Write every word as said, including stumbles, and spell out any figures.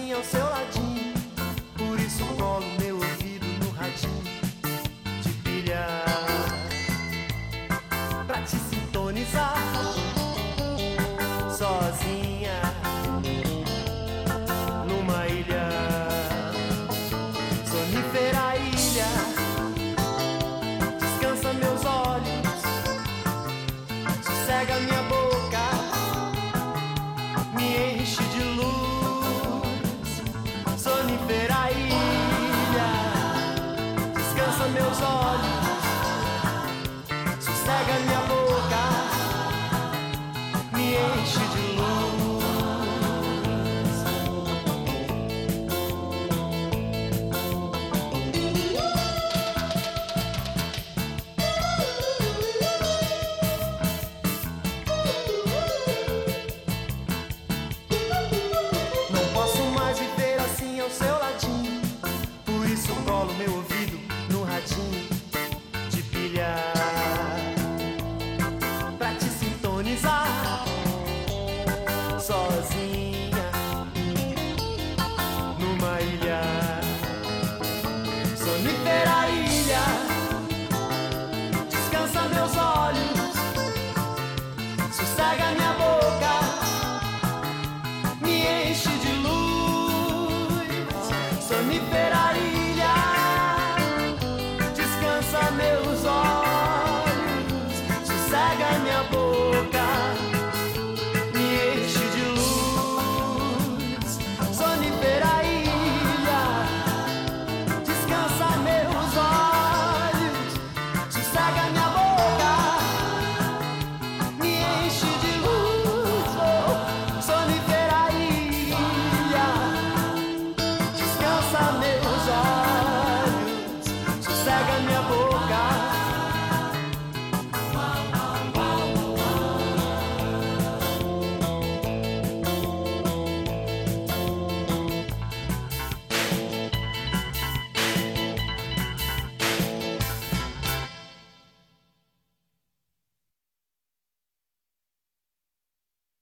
assim ao seu ladinho. Por isso colo meu ouvido no radinho de pilha pra te sintonizar. Sozinha numa ilha, sonífera ilha, descansa meus olhos, sossega minha boca, me enche de luz. Sonífera ilha, descansa meus olhos,